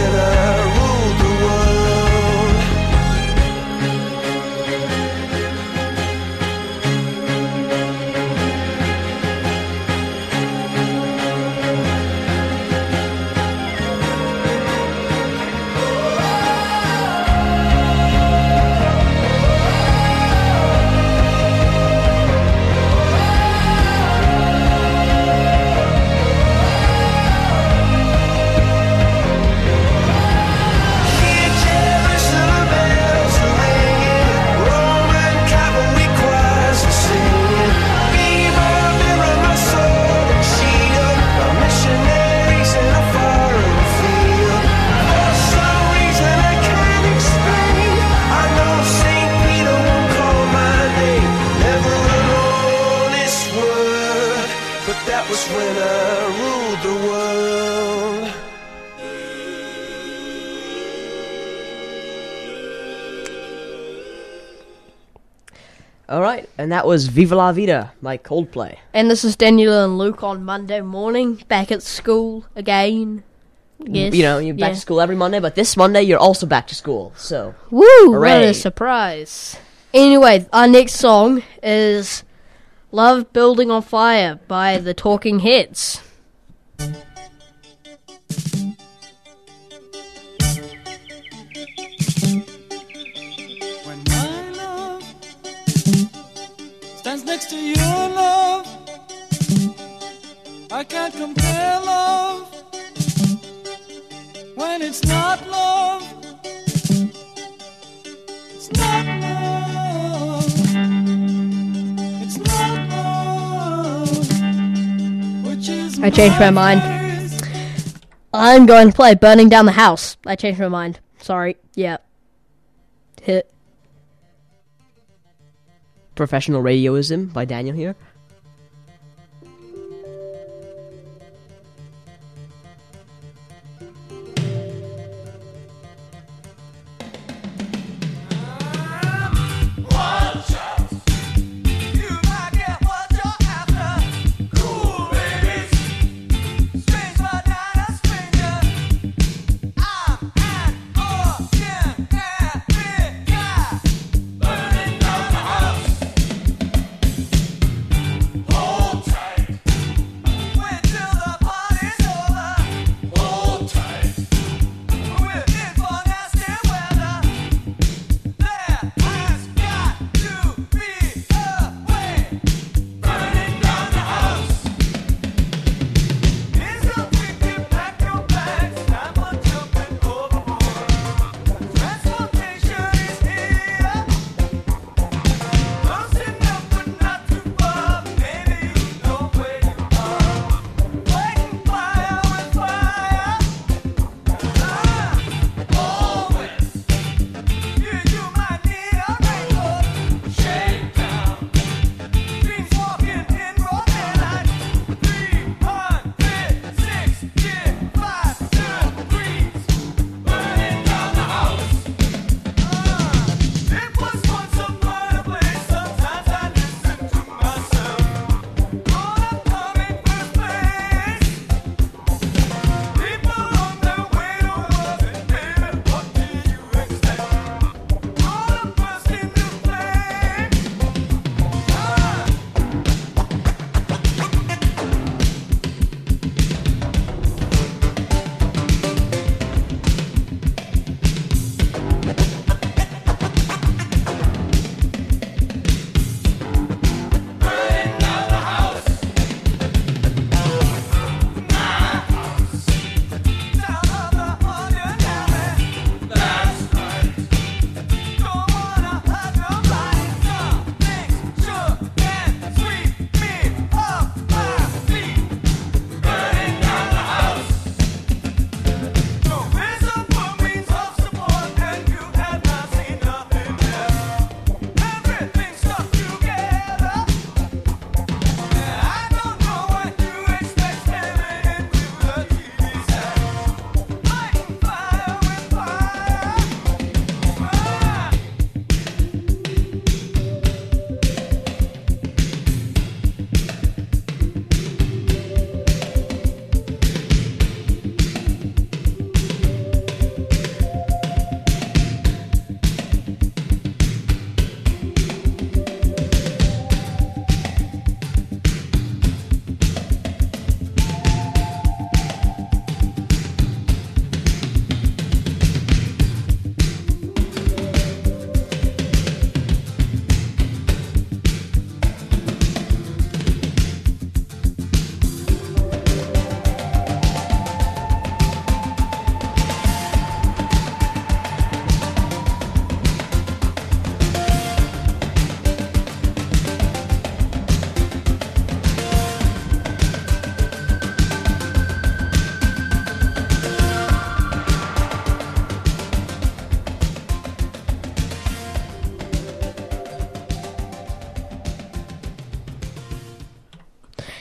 when I ruled the world. That was when I ruled the world. Alright, and that was Viva La Vida by Coldplay. And this is Daniel and Luke on Monday morning, back at school again. Yes. You know, you're back to school every Monday, but this Monday you're also back to school, so... Woo! Hooray. What a surprise. Anyway, our next song is Love Building on Fire by the Talking Heads. When my love stands next to your love, I can't compare love when it's not love. It's not love. It's not love. Which is I changed my mind. worst. I'm going to play Burning Down the House. I changed my mind. Sorry. Yeah. Hit. Professional Radioism by Daniel here.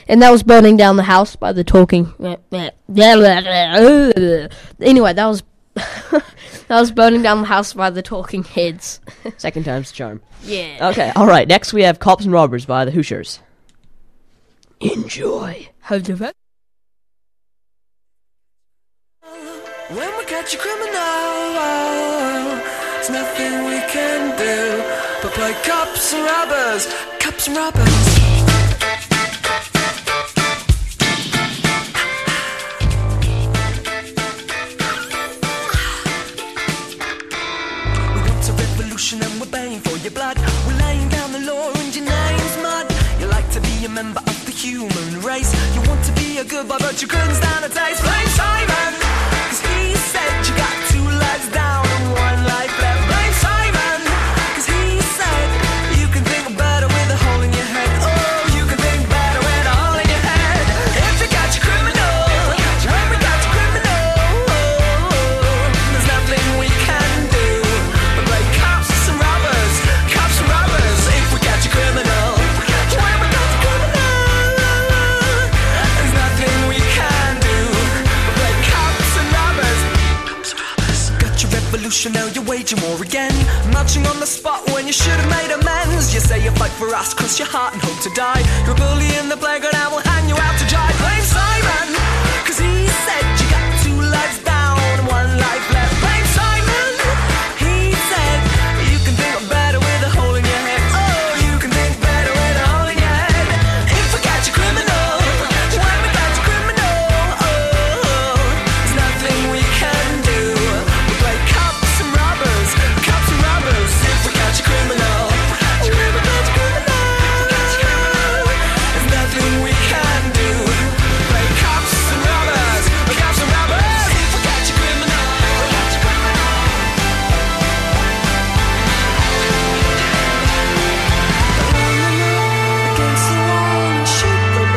And that was Burning Down the House by the Talking... Anyway, that was... that was Burning Down the House by the Talking Heads. Second time's the charm. Yeah. Okay, alright. Next we have Cops and Robbers by the Hoosiers. Enjoy. Hope to vote. When we catch a criminal, there's nothing we can do but play cops and robbers, cops and robbers. We want a revolution and we're paying for your blood. We're laying down the law and your name's mud. You like to be a member of the human race. You want to be a good boy but you couldn't stand a taste. Blame Simon, 'cause he said you got 2 lives down and 1 life left. Blame Simon, 'cause he said you can think better with a hole in your head. Oh, you can think better with a hole in your head. If you catch a criminal, when we catch a criminal, there's nothing we can do but play cops and robbers, cops and robbers. If we catch a criminal, when we catch a criminal, there's nothing we can do but play cops and robbers, cops and robbers. Got your revolution, now you're waging war again. Marching on the spot when you should have made amends. You say you fight for us, cross your heart and hope to die. You're a bully in the playground, I will hang you out to dry. Blame Simon, 'cause he said you got 2 lives down and 1 life left. Blame Simon, he said you can think better with a hole in your head. Oh, you can think better with a hole in your head. If we catch a criminal, when we catch a criminal, there's nothing we can do. We play cops and robbers, cops and robbers. If we catch a criminal, when we catch a criminal, there's nothing we can do. We play cops and robbers, cops and robbers. If we catch a criminal, against the wall and shoot them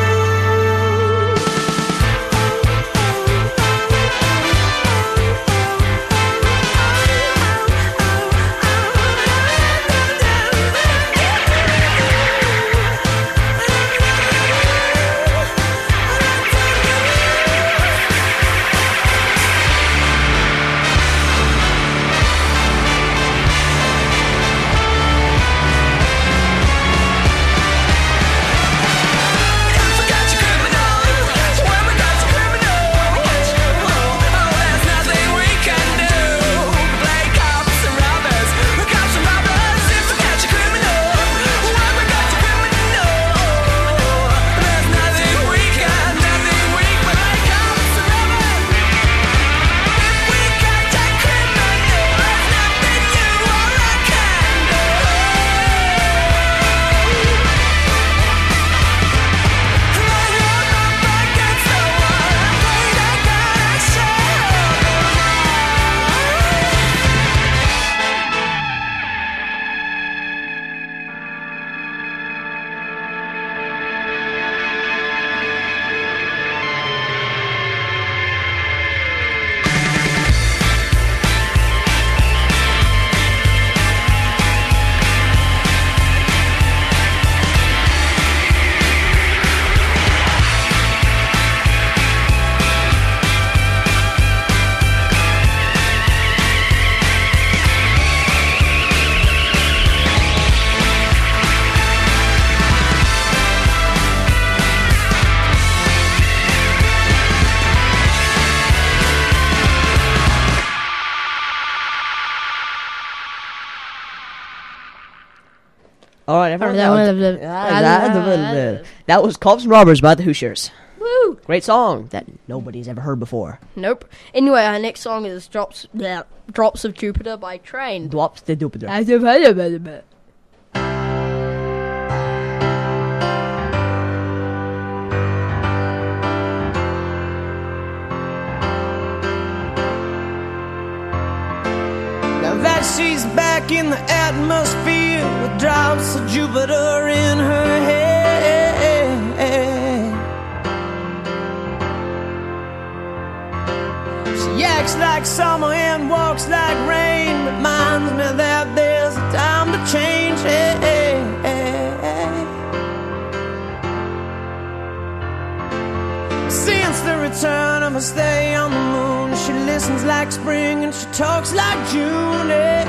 Alright, that was Cops and Robbers by the Hoosiers. Woo! Great song that nobody's ever heard before. Nope. Anyway, our next song is Drops of Jupiter by Train. Drops the Jupiter. Now that she's back in the atmosphere with drops of Jupiter in her head. She acts like summer and walks like rain. Reminds me that there's a time to change. return of a stay on the moon. She listens like spring and she talks like June.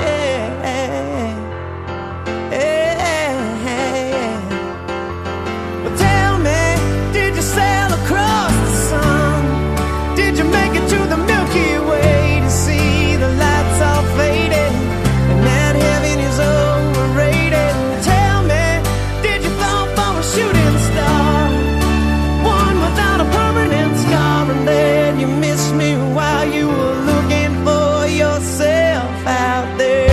Well, tell me, did you sail across the sun? Did you make it to the Milky Way to see the lights all faded and that heaven is overrated? Tell me, did you fall for a shooting star, one without a permanent scar, and then you missed me while you were looking for yourself out there?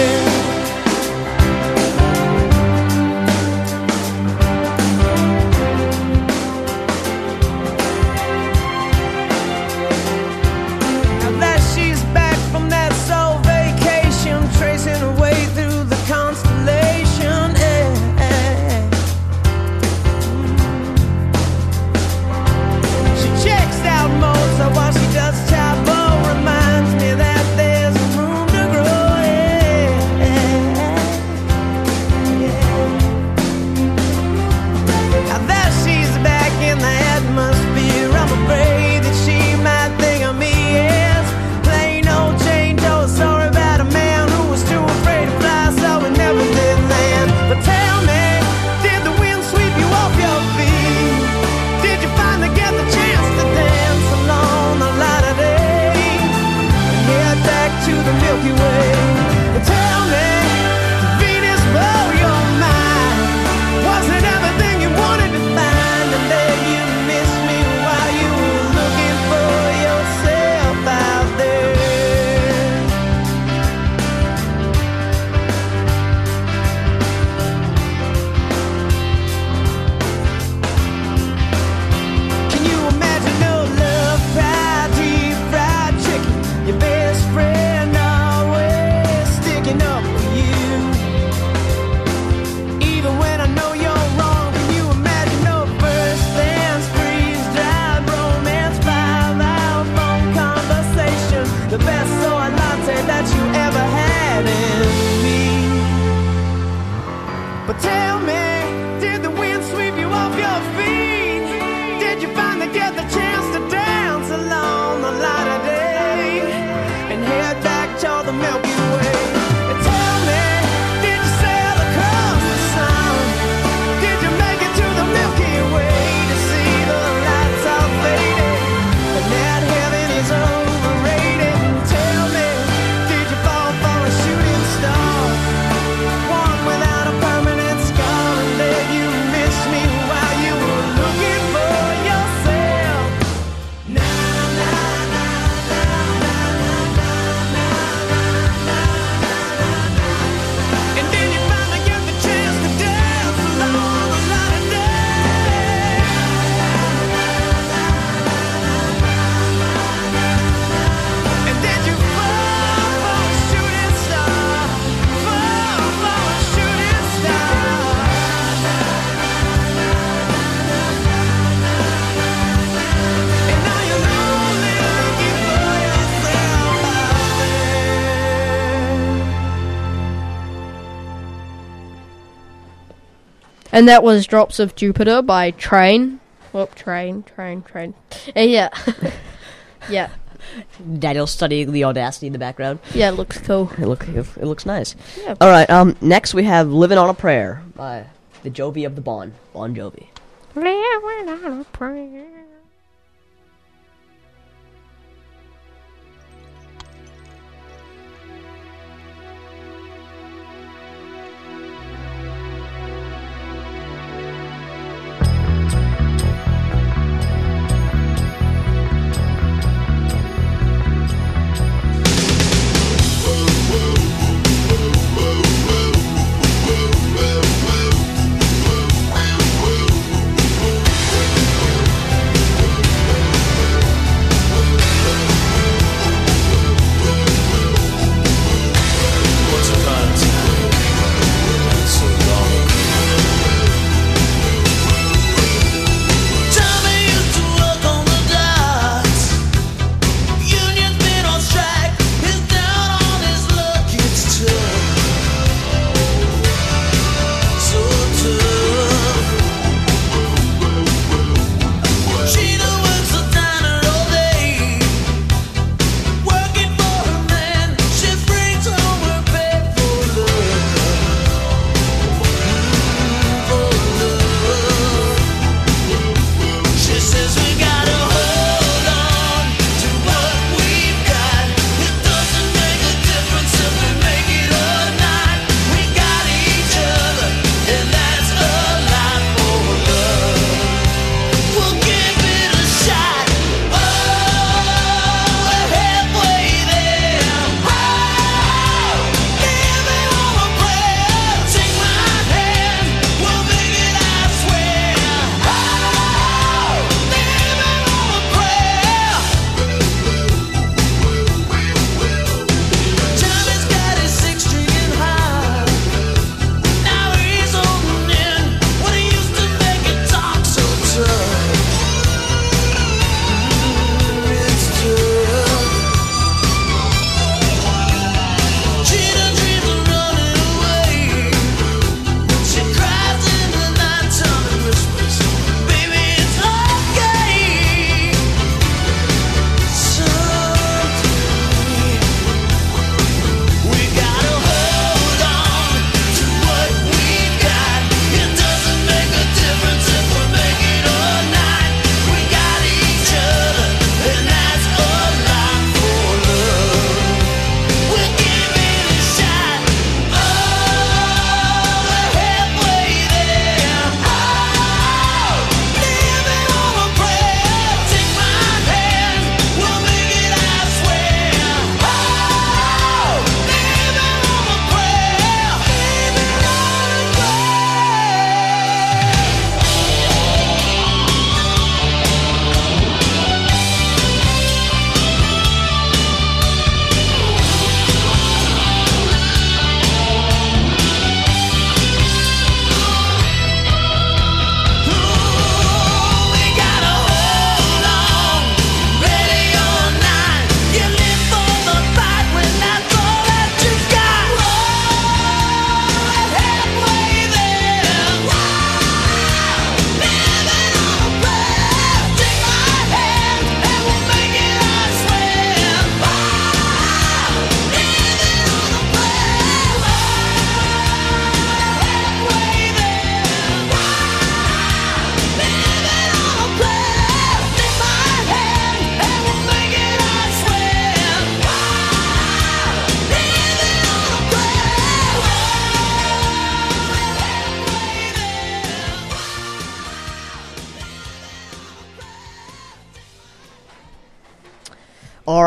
Now that she's back from that soul vacation, tracing her way through the constellation, she checks out Mozart while she does Chavo. Reminds me that there's room to grow. Now that she's back in the atmosphere, I'm afraid that she might think of me as plain old Jane Doe. Sorry about a man who was too afraid to fly, so he never did land. But tell me, did the wind sweep you off your feet? Did you finally get the chance to dance along the light of day and head back to the Milky Way? But tell me, did Venus blow your mind? Was it everything you wanted to find? And then you missed me while you were looking for yourself out there. Can you imagine no love, pride, deep fried chicken? Your best friend always sticking up for you, even when I know you're wrong. Can you imagine no first dance, freeze-dried romance, 5-hour phone conversation, the best soy latte that you ever had in me? But tell me, did the wind sweep you off your feet? Did you finally get the chance to dance along the light of day and head back toward the Milky Way? And tell me, did you sail across the sun? Did you make it to the Milky Way to see the lights all faded and that heaven is overrated? And tell me, did you fall for a shooting star, one without a permanent scar, and then you missed me while you were looking for yourself? Na na na na na na na na na. And then you finally get the chance to dance along the light of day. And then you fall for a shooting star, fall for a shooting star. And now you're lonely looking for yourself out there. And that was Drops of Jupiter by Train. Whoop, Train. Yeah. Yeah. Daniel's studying the Audacity in the background. Yeah, it looks cool. It looks nice. Yeah. All right. Next we have "Living on a Prayer" by the Jovi of the Bon Jovi. Living on a prayer. Living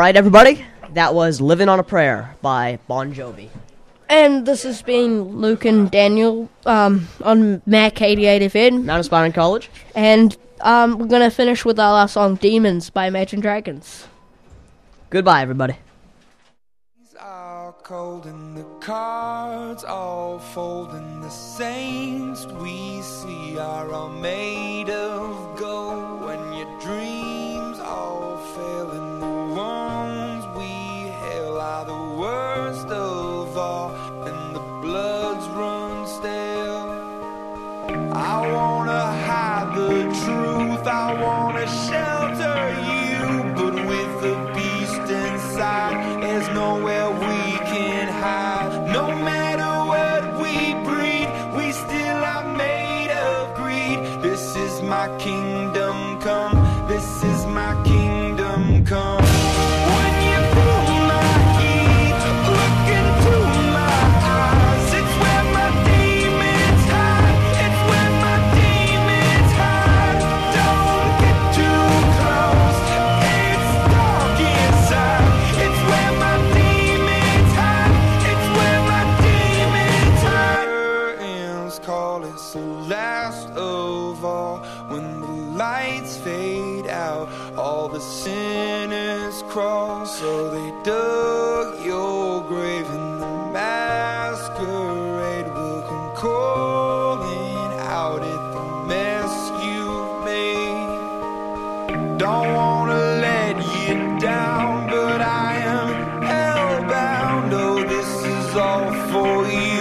right, everybody. That was Living on a Prayer by Bon Jovi. And this has been Luke and Daniel on Mac 88 FM. Mount Aspiring College. And we're going to finish with our last song, Demons by Imagine Dragons. Goodbye, everybody. Are cold and the cards all fold, and the saints we see are all made of gold. When your dreams all fail and the ones we hail are the worst of all, and the bloods run stale. I wanna hide the truth, I wanna shelter you, but with the beast inside, there's nowhere we can hide. No matter what we breed, we still are made of greed. This is my kingdom come, this is my kingdom come. When you pull my key, look into my eyes, it's where my demons hide, it's where my demons hide. Don't get too close, it's dark inside, it's where my demons hide, it's where my demons hide. Curtains call, it's the last of all. When the lights fade out, all the sinners crawl. So they dug your grave, and the masquerade will come calling out at the mess you've made. Don't wanna let you down, but I am hellbound. Oh, this is all for you.